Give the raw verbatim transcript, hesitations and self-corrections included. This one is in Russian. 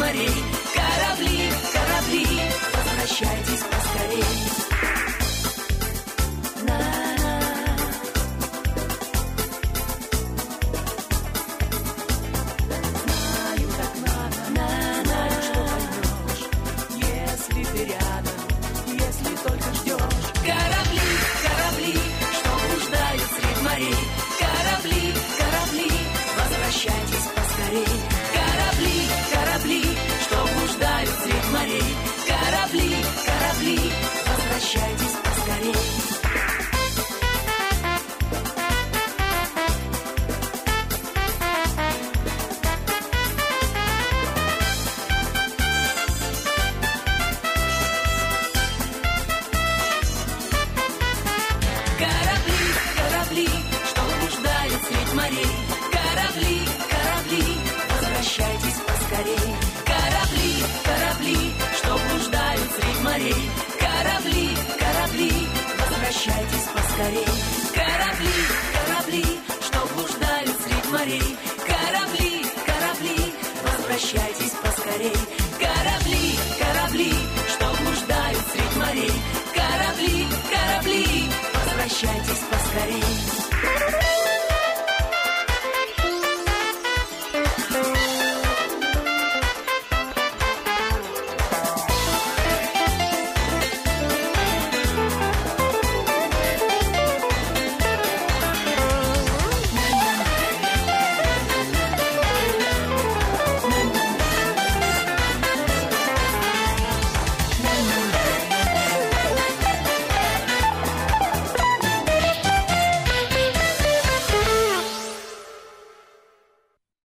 морей. Корабли, корабли, возвращайтесь поскорей. Корабли, корабли, возвращайтесь поскорей. Корабли, корабли, что блуждают средь морей. Корабли, корабли, возвращайтесь поскорей. Корабли, корабли, что блуждают средь морей. Корабли, корабли, возвращайтесь поскорей. Корабли, корабли, что блуждают средь морей. Корабли, корабли, возвращайтесь поскорей. Корабли, корабли, что блуждают средь морей. Корабли, корабли, возвращайтесь.